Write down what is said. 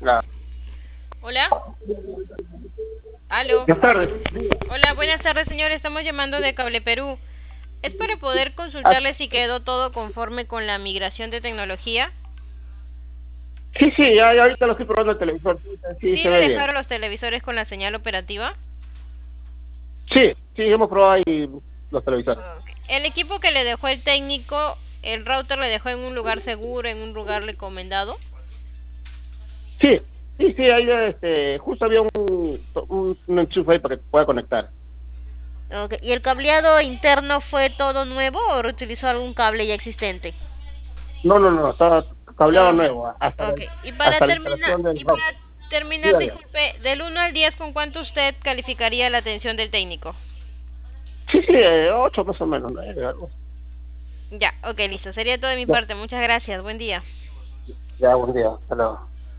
Ah, Hola. Aló. buenas tardes. Hola, buenas tardes, señor. Estamos llamando de Cable Perú. Es para poder Ah, consultarle si quedó todo conforme con la migración de tecnología. sí, sí, ya ahorita lo estoy probando el televisor. Sí, sí, ¿Sí se le ve bien. dejaron los televisores con la señal operativa? Sí, sí, hemos probado ahí los televisores. Ok. El equipo que le dejó el técnico, el router le dejó en un lugar seguro, en un lugar recomendado. Sí, sí, sí, ahí justo había un enchufe ahí para que pueda conectar. Ok. ¿Y el cableado interno fue todo nuevo o reutilizó algún cable ya existente? No, no, no, estaba cableado Todo nuevo, nuevo. Ok. hasta la instalación del Y para router. Sí, terminar, había. disculpe, del 1 al 10, ¿con cuánto usted calificaría la atención del técnico? Sí, sí, 8 más o menos, ¿no? Algo. Ya, ok, listo. Sería todo de mi Ya, parte. Muchas gracias. Buen día. ya, buen día, hasta luego.